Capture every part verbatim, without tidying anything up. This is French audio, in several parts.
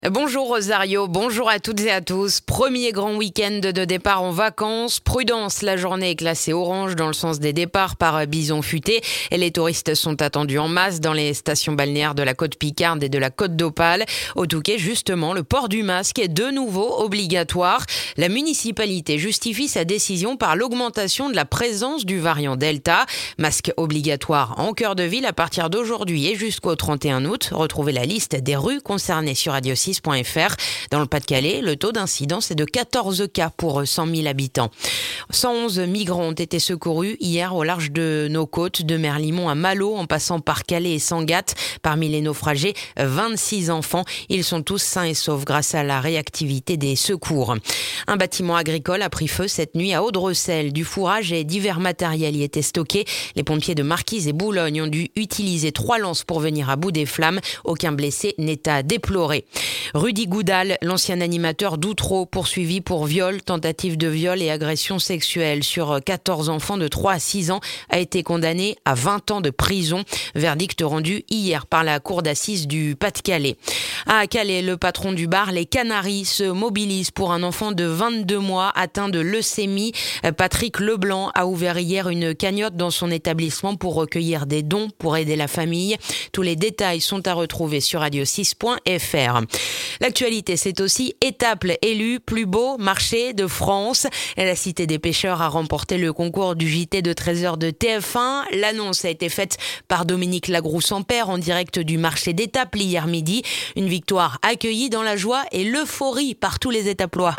Bonjour Rosario, bonjour à toutes et à tous. Premier grand week-end de départ en vacances. Prudence, la journée est classée orange dans le sens des départs par bison futé. Et les touristes sont attendus en masse dans les stations balnéaires de la côte Picarde et de la côte d'Opale. Au Touquet, justement, le port du masque est de nouveau obligatoire. La municipalité justifie sa décision par l'augmentation de la présence du variant Delta. Masque obligatoire en cœur de ville à partir d'aujourd'hui et jusqu'au trente et un août. Retrouvez la liste des rues concernées sur radio six point f r. Dans le Pas-de-Calais, le taux d'incidence est de quatorze cas pour cent mille habitants. cent onze migrants ont été secourus hier au large de nos côtes, de Merlimont à Malo, en passant par Calais et Sangatte. Parmi les naufragés, vingt-six enfants. Ils sont tous sains et saufs grâce à la réactivité des secours. Un bâtiment agricole a pris feu cette nuit à Audrecel. Du fourrage et divers matériels y étaient stockés. Les pompiers de Marquise et Boulogne ont dû utiliser trois lances pour venir à bout des flammes. Aucun blessé n'est à déplorer. Rudy Goudal, l'ancien animateur d'Outreau, poursuivi pour viol, tentative de viol et agression sexuelle sur quatorze enfants de trois à six ans, a été condamné à vingt ans de prison. Verdict rendu hier par la cour d'assises du Pas-de-Calais. À Calais, le patron du bar Les Canaries se mobilise pour un enfant de vingt-deux mois atteint de leucémie. Patrick Leblanc a ouvert hier une cagnotte dans son établissement pour recueillir des dons pour aider la famille. Tous les détails sont à retrouver sur radio six point f r. L'actualité, c'est aussi Étaples élue plus beau marché de France. La Cité des Pêcheurs a remporté le concours du J T de treize heures de T F un. L'annonce a été faite par Dominique Lagroux-Sampère en direct du marché d'Étaples hier midi. Une victoire accueillie dans la joie et l'euphorie par tous les Étaplois.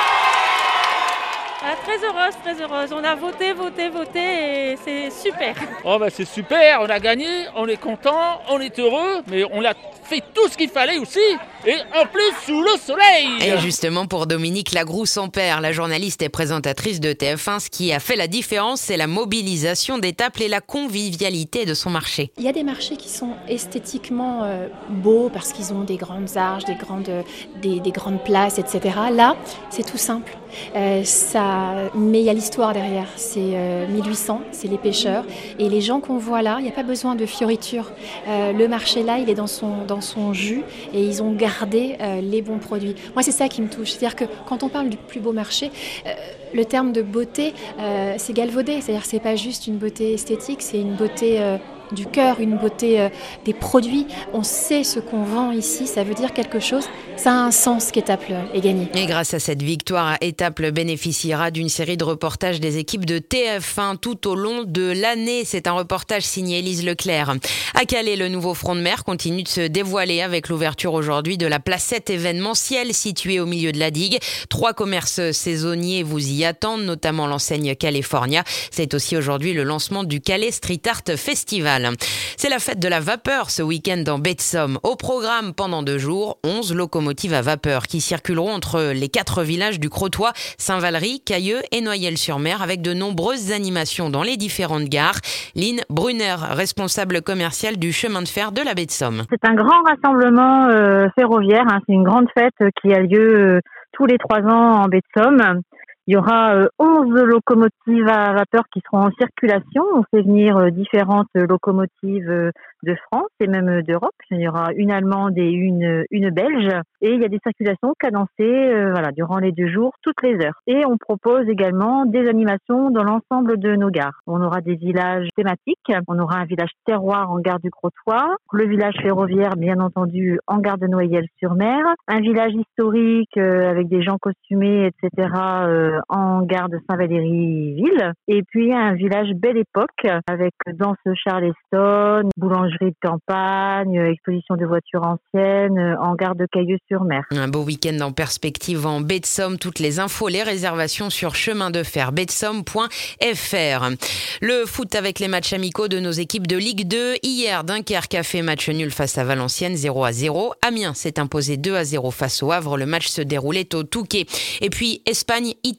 Ah, très heureuse, très heureuse. On a voté, voté, voté et c'est super. Oh bah c'est super, on a gagné, on est content, on est heureux, mais on a fait tout ce qu'il fallait aussi, et en plus sous le soleil. Et justement pour Dominique Lagroux-Sampère, la journaliste et présentatrice de T F un, ce qui a fait la différence, c'est la mobilisation d'Étaples et la convivialité de son marché. Il y a des marchés qui sont esthétiquement euh, beaux parce qu'ils ont des grandes arches, des grandes, des, des grandes places, et cetera. Là, c'est tout simple. Euh, ça, mais il y a l'histoire derrière. C'est euh, mille huit cents, c'est les pêcheurs. Et les gens qu'on voit là, il n'y a pas besoin de fioritures. Euh, le marché là, il est dans son, dans son jus et ils ont gardé euh, les bons produits. Moi, c'est ça qui me touche. C'est-à-dire que quand on parle du plus beau marché, euh, le terme de beauté, euh, c'est galvaudé. C'est-à-dire que c'est pas juste une beauté esthétique, c'est une beauté euh, du cœur, une beauté euh, des produits. On sait ce qu'on vend ici, ça veut dire quelque chose. Ça a un sens qu'Étaples ait gagné. Et grâce à cette victoire, Étaples bénéficiera d'une série de reportages des équipes de T F un tout au long de l'année. C'est un reportage signé Élise Leclerc. À Calais, le nouveau front de mer continue de se dévoiler avec l'ouverture aujourd'hui de la placette événementielle située au milieu de la digue. Trois commerces saisonniers vous y attendent, notamment l'enseigne California. C'est aussi aujourd'hui le lancement du Calais Street Art Festival. C'est la fête de la vapeur ce week-end dans Baie de Somme. Au programme pendant deux jours, onze locomotives à vapeur qui circuleront entre les quatre villages du Crotoy, Saint-Valery, Cailleux et Noyelles-sur-Mer avec de nombreuses animations dans les différentes gares. Lynn Brunner, responsable commerciale du chemin de fer de la Baie de Somme. C'est un grand rassemblement euh, ferroviaire, hein. C'est une grande fête qui a lieu euh, tous les trois ans en Baie de Somme. Il y aura euh, onze locomotives à vapeur qui seront en circulation. On fait venir euh, différentes locomotives euh, de France et même euh, d'Europe. Il y aura une allemande et une une belge. Et il y a des circulations cadencées euh, voilà, durant les deux jours, toutes les heures. Et on propose également des animations dans l'ensemble de nos gares. On aura des villages thématiques. On aura un village terroir en gare du Crotoy. Le village ferroviaire, bien entendu, en gare de Noyelles-sur-Mer. Un village historique euh, avec des gens costumés, et cetera euh, en gare de Saint-Valéry-Ville, et puis un village Belle Époque avec danse Charleston, boulangerie de campagne, exposition de voitures anciennes en gare de Cailleux-sur-Mer. Un beau week-end en perspective en Baie de Somme. Toutes les infos, les réservations sur chemin de fer baie de somme point f r. Le foot avec les matchs amicaux de nos équipes de Ligue deux. Hier, Dunkerque a fait match nul face à Valenciennes, zéro à zéro. Amiens s'est imposé deux à zéro face au Havre. Le match se déroulait au Touquet. Et puis Espagne-Italie.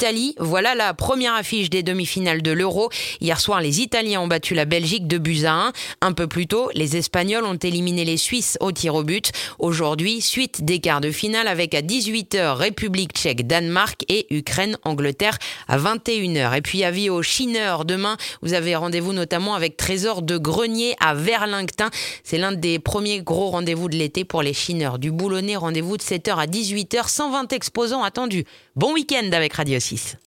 Italie, voilà la première affiche des demi-finales de l'Euro. Hier soir, les Italiens ont battu la Belgique deux buts à un. Un peu plus tôt, les Espagnols ont éliminé les Suisses au tir au but. Aujourd'hui, suite des quarts de finale avec à dix-huit heures République tchèque, Danemark et Ukraine, Angleterre à vingt et une heures. Et puis avis aux chineurs, demain, vous avez rendez-vous notamment avec Trésor de Grenier à Verlingtin. C'est l'un des premiers gros rendez-vous de l'été pour les chineurs du Boulonnais. Rendez-vous de sept heures à dix-huit heures, cent vingt exposants attendus. Bon week-end avec Radio six.